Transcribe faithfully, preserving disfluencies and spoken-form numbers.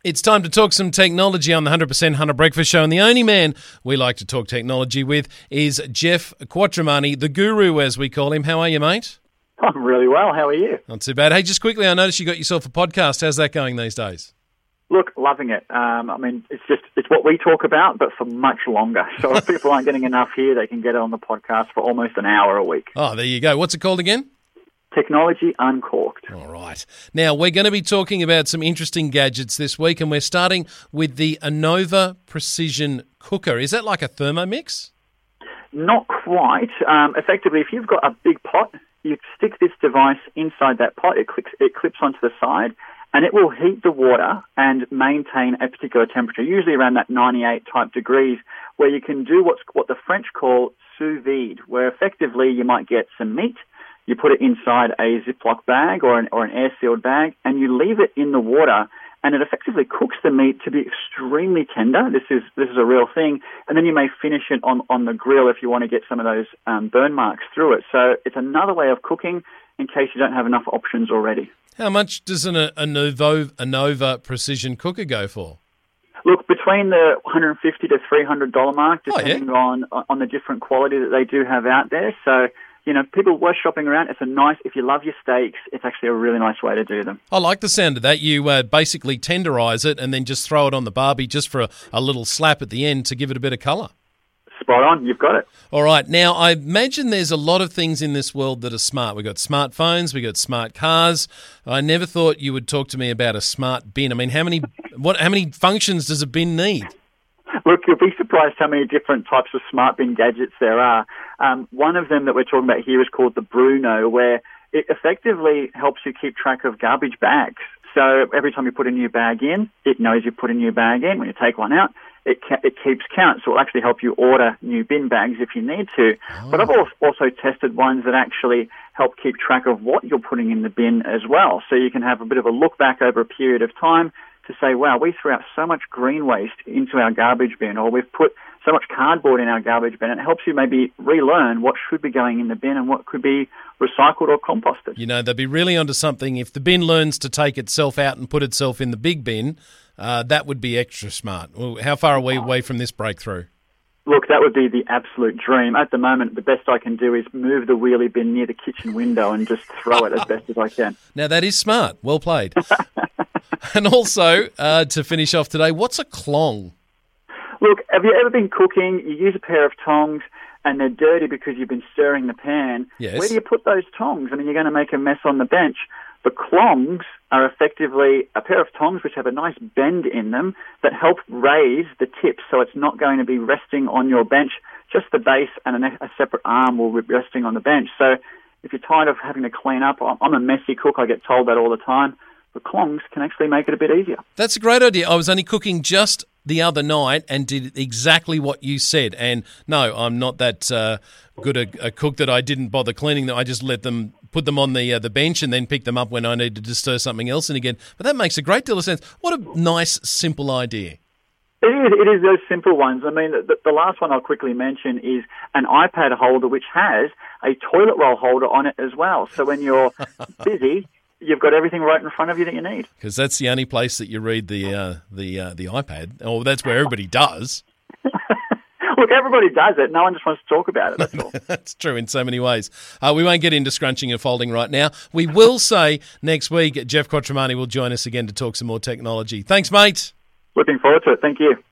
It's time to talk some technology on the one hundred percent Hunter Breakfast Show, and the only man we like to talk technology with is Jeff Quattromani, the guru as we call him. How are you, mate? I'm really well. How are you? Not too bad. Hey, just quickly, I noticed you got yourself a podcast. How's that going these days? Look, loving it. Um, I mean, it's just it's what we talk about, but for much longer. So if people aren't getting enough here, they can get it on the podcast for almost an hour a week. Oh, there you go. What's it called again? Technology Uncorked. All right. Now, we're going to be talking about some interesting gadgets this week, and we're starting with the Anova Precision Cooker. Is that like a Thermomix? Not quite. Um, effectively, if you've got a big pot, you stick this device inside that pot. It clicks, it clips onto the side, and it will heat the water and maintain a particular temperature, usually around that ninety-eight type degrees, where you can do what's what the French call sous vide, where effectively you might get some meat. You put it inside a Ziploc bag or an, or an air-sealed bag, and you leave it in the water, and it effectively cooks the meat to be extremely tender. This is this is a real thing. And then you may finish it on, on the grill if you want to get some of those um, burn marks through it. So it's another way of cooking in case you don't have enough options already. How much does an Anova, Anova Precision Cooker go for? Look, between the one hundred fifty dollars to three hundred dollars mark, depending oh, yeah. on on the different quality that they do have out there. So, you know, people were shopping around. It's a nice, if you love your steaks, it's actually a really nice way to do them. I like the sound of that. You uh, basically tenderize it and then just throw it on the barbie just for a, a little slap at the end to give it a bit of colour. Spot on. You've got it. All right. Now, I imagine there's a lot of things in this world that are smart. We've got smartphones. We've got smart cars. I never thought you would talk to me about a smart bin. I mean, how many what? How many functions does a bin need? Look, you'll be surprised how many different types of smart bin gadgets there are. Um, one of them that we're talking about here is called the Bruno, where it effectively helps you keep track of garbage bags. So every time you put a new bag in, it knows you put a new bag in. When you take one out, it ca- it keeps count. So it'll actually help you order new bin bags if you need to. Oh. But I've also tested ones that actually help keep track of what you're putting in the bin as well. So you can have a bit of a look back over a period of time to say, wow, we threw out so much green waste into our garbage bin, or we've put so much cardboard in our garbage bin. It helps you maybe relearn what should be going in the bin and what could be recycled or composted. You know, they'd be really onto something. If the bin learns to take itself out and put itself in the big bin, uh, that would be extra smart. Well, how far are we away from this breakthrough? Look, that would be the absolute dream. At the moment, the best I can do is move the wheelie bin near the kitchen window and just throw it as best as I can. Now, that is smart. Well played. And also, uh, to finish off today, what's a clong? Look, have you ever been cooking, you use a pair of tongs, and they're dirty because you've been stirring the pan? Yes. Where do you put those tongs? I mean, you're going to make a mess on the bench. The clongs are effectively a pair of tongs which have a nice bend in them that help raise the tips so it's not going to be resting on your bench. Just the base and a, a separate arm will be resting on the bench. So if you're tired of having to clean up, I'm a messy cook, I get told that all the time. The clongs can actually make it a bit easier. That's a great idea. I was only cooking just the other night and did exactly what you said. And no, I'm not that uh, good a, a cook that I didn't bother cleaning them. I just let them put them on the uh, the bench and then pick them up when I needed to stir something else in again. But that makes a great deal of sense. What a nice, simple idea. It is, it is those simple ones. I mean, the, the last one I'll quickly mention is an iPad holder which has a toilet roll holder on it as well. So when you're busy, you've got everything right in front of you that you need. Because that's the only place that you read the uh, the uh, the iPad. Oh, that's where everybody does. Look, everybody does it. No one just wants to talk about it, that's all. That's true in so many ways. Uh, we won't get into scrunching and folding right now. We will say next week Jeff Quattromani will join us again to talk some more technology. Thanks, mate. Looking forward to it. Thank you.